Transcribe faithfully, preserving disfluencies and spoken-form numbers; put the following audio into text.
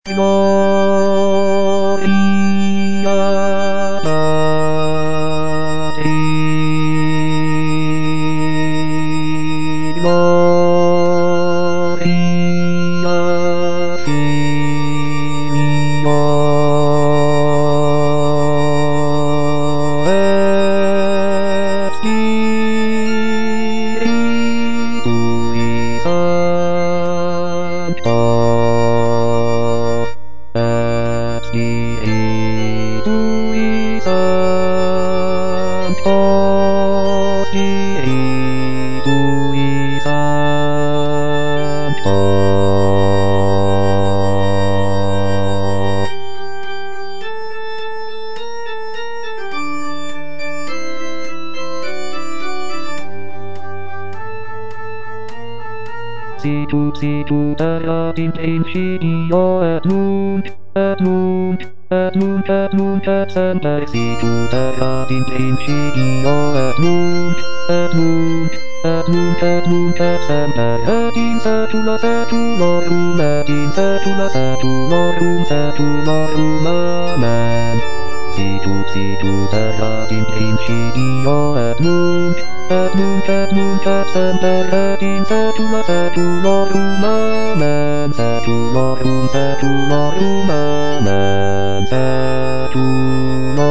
Gloria Patri, Gloria Filio et Spiritui Sancto. Spiritui Sancto, Spiritui Sancto. Sicut, sicut erat in principio et nunc, et nunc, et nunc, et nunc, et semper sicut erat in principio et nunc, et nunc, et nunc, et nunc, et semper et in saecula saeculorum, et in saecula saeculorum, saeculorum, amen. Sicut, sicut erat in principio et nunc, et nunc, et nunc, et semper et in saecula saeculorum, amen. Saeculorum, saeculorum, amen. Saeculorum.